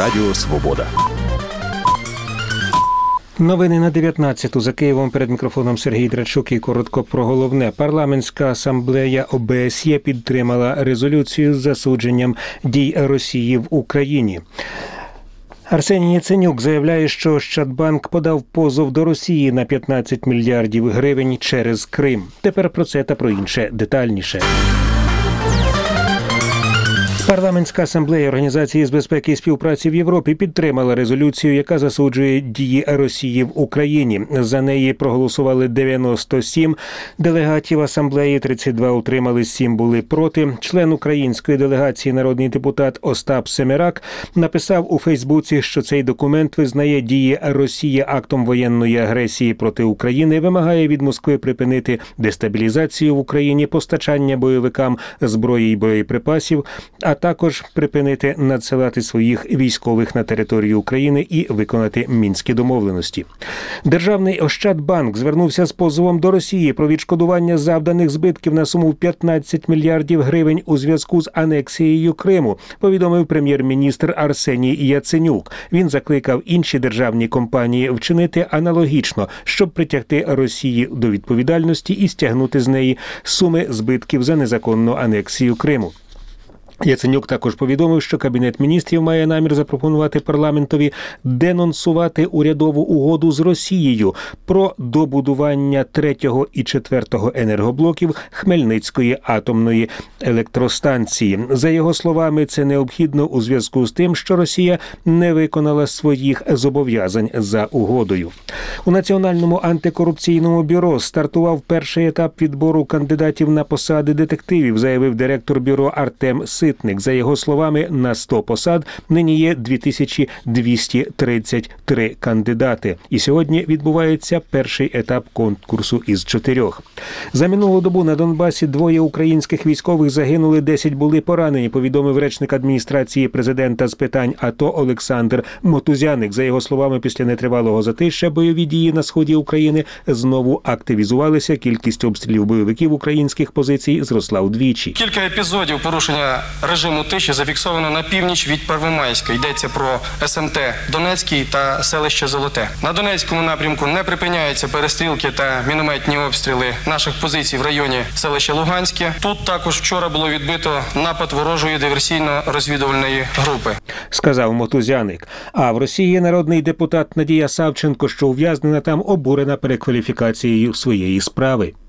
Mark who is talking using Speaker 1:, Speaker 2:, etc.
Speaker 1: Радіо Свобода.
Speaker 2: Новини на 19-ту. За Києвом перед мікрофоном Сергій Драчук і коротко про головне. Парламентська асамблея ОБСЄ підтримала резолюцію з засудженням дій Росії в Україні. Арсеній Яценюк заявляє, що Ощадбанк подав позов до Росії на 15 мільярдів гривень через Крим. Тепер про це та про інше детальніше. Парламентська асамблея Організації з безпеки і співпраці в Європі підтримала резолюцію, яка засуджує дії Росії в Україні. За неї проголосували 97 делегатів асамблеї, 32 утримались, 7 були проти. Член української делегації, народний депутат Остап Семерак, написав у Фейсбуці, що цей документ визнає дії Росії актом воєнної агресії проти України, вимагає від Москви припинити дестабілізацію в Україні, постачання бойовикам зброї й боєприпасів, а також припинити надсилати своїх військових на територію України і виконати Мінські домовленості. Державний Ощадбанк звернувся з позовом до Росії про відшкодування завданих збитків на суму 15 мільярдів гривень у зв'язку з анексією Криму, повідомив прем'єр-міністр Арсеній Яценюк. Він закликав інші державні компанії вчинити аналогічно, щоб притягти Росію до відповідальності і стягнути з неї суми збитків за незаконну анексію Криму. Яценюк також повідомив, що Кабінет міністрів має намір запропонувати парламентові денонсувати урядову угоду з Росією про добудування 3-го і 4-го енергоблоків Хмельницької атомної електростанції. За його словами, це необхідно у зв'язку з тим, що Росія не виконала своїх зобов'язань за угодою. У Національному антикорупційному бюро стартував перший етап відбору кандидатів на посади детективів, заявив директор бюро Артем Ситник. За його словами, на 100 посад нині є 2233 кандидати. І сьогодні відбувається перший етап конкурсу із 4. За минулу добу на Донбасі 2 українських військових загинули, 10 були поранені, повідомив речник адміністрації президента з питань АТО Олександр Мотузяник. За його словами, після нетривалого затища бойові дії на сході України знову активізувалися. Кількість обстрілів бойовиків українських позицій зросла вдвічі.
Speaker 3: Кілька епізодів порушення режиму тиші зафіксовано на північ від Первомайська. Йдеться про СМТ Донецький та селище Золоте. На Донецькому напрямку не припиняються перестрілки та мінометні обстріли наших позицій в районі селища Луганське. Тут також вчора було відбито напад ворожої диверсійно-розвідувальної групи,
Speaker 2: сказав Мотузяник. А в Росії народний депутат Надія Савченко, що ув'язнена там, обурена перекваліфікацією своєї справи.